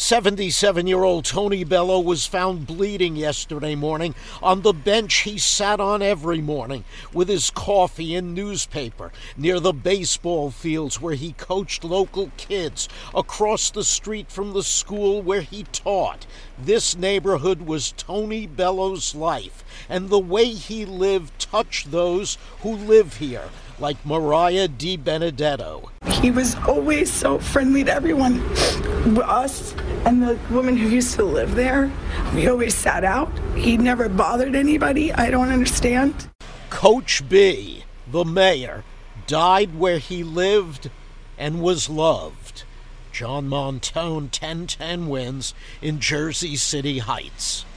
77-year-old Tony Bello was found bleeding yesterday morning on the bench he sat on every morning with his coffee and newspaper near the baseball fields where he coached local kids across the street from the school where he taught. This neighborhood was Tony Bello's life, and the way he lived touched those who live here, like Mariah DiBenedetto. He was always so friendly to everyone, us and the woman who used to live there. We always sat out. He never bothered anybody. I don't understand. Coach B, the mayor, died where he lived and was loved. John Montone, 1010 Wins in Jersey City Heights.